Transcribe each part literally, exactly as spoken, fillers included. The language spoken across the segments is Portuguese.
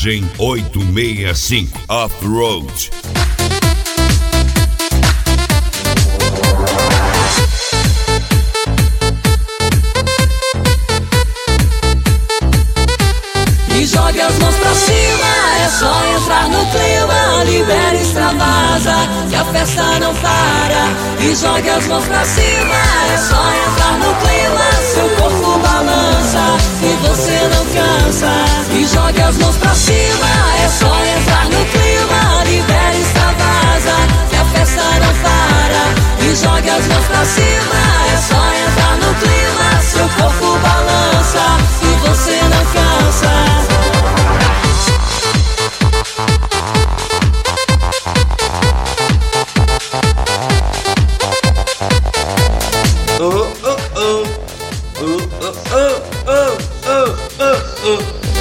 Viagem oitocentos e sessenta e cinco Off-Road. E jogue as mãos pra cima, é só entrar no clima. Libera, extravasa, que a festa não para. E jogue as mãos pra cima, é só entrar no clima. Seu corpo balança e você não cansa. E jogue as mãos pra cima, é só entrar no clima. Libera, extravasa, que a festa não para. E jogue as mãos pra cima, é só entrar no clima. Seu corpo balança e você não cansa. Oh, oh, oh. Oh, oh, oh, oh, oh, oh, oh.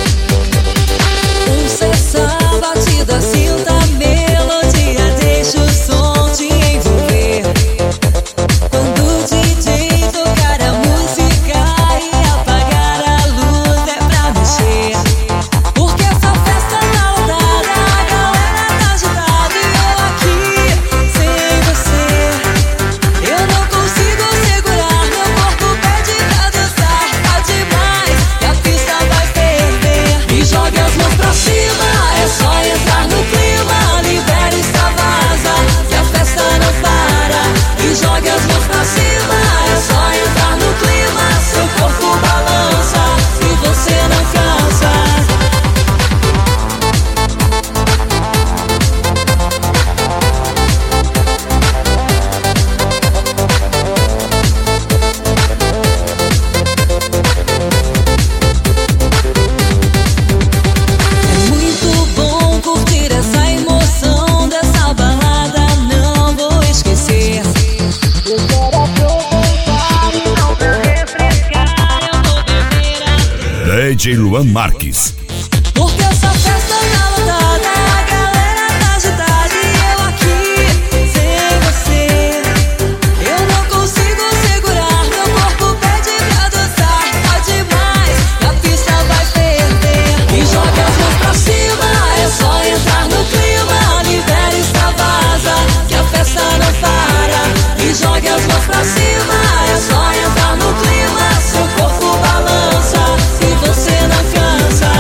Pulsação, batida, sinta a melodia, deixa o som te envolver. Quando o D J tocar a música e apagar a luz é pra mexer. Porque essa festa tá lotada, a galera tá agitada e eu aqui sem você. Eu não consigo segurar, meu corpo pede pra dançar. Tá demais, que a pista vai ferver. E jogue as mãos pra cima, é só entrar no clima. Libera, extravasa, que a festa não para. E jogue as mãos pra cima, é só entrar no clima. Seu corpo balança e você não cansa. É muito bom curtir essa emoção dessa balada, não vou esquecer. Eu quero aproveitar e não vou refrescar, eu vou beber até. D J Luan Marques. Porque essa festa tá lotada, a galera tá agitada e eu aqui sem você. Eu não consigo segurar, meu corpo pede pra dançar. Tá demais, a pista vai ferver. E jogue as mãos pra cima, é só entrar no clima. Libera, extravasa, que a festa não para. E jogue as mãos pra cima, é só entrar no clima. Seu corpo balança e você não cansa.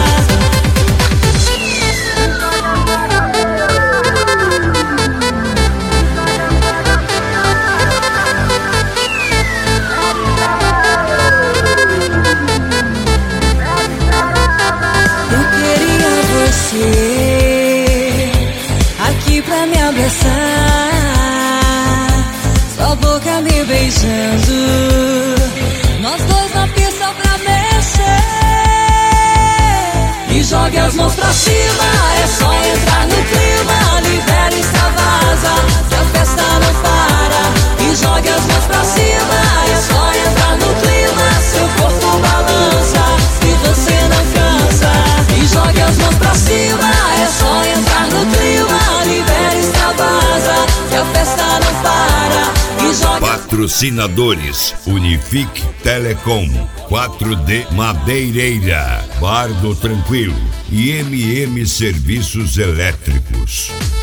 Eu queria você aqui pra me abraçar, sua boca me beijando, nós dois na pista pra mexer. E jogue as mãos pra cima, é só entrar no clima. Libera, extravasa, que a festa não para. E jogue as mãos pra cima, é só entrar no clima. Seu corpo balança e você não cansa. E jogue as mãos pra cima, é só entrar no clima. Libera, extravasa, que a festa não para. E jogue... Patrocinadores: Unifique Telecom, quatro D Madeireira, Bar do Tranquilo e M M Serviços Elétricos.